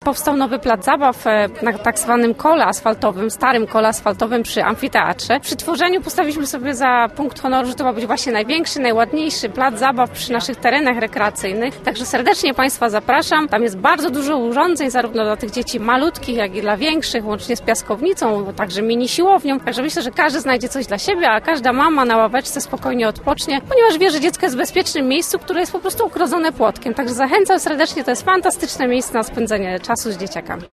powstał nowy plac zabaw na tak zwanym kole asfaltowym, starym kole asfaltowym przy amfiteatrze. Przy tworzeniu postawiliśmy sobie za punkt honoru, że to ma być właśnie największy, najładniejszy plac zabaw przy naszych terenach rekreacyjnych. Także serdecznie Państwa zapraszam. Tam jest bardzo dużo urządzeń, zarówno dla tych dzieci malutkich, jak i dla większych, łącznie z piaskownicą, także mini siłownią. Także myślę, że każdy znajdzie coś dla siebie, a każda mama na ławeczce spokojnie odpocznie, ponieważ wie, że dziecko jest w bezpiecznym miejscu, które jest po prostu ukrodzone płotkiem. Także zachęcam serdecznie, to jest fantastyczne miejsce na spędzenie czasu z dzieciakami.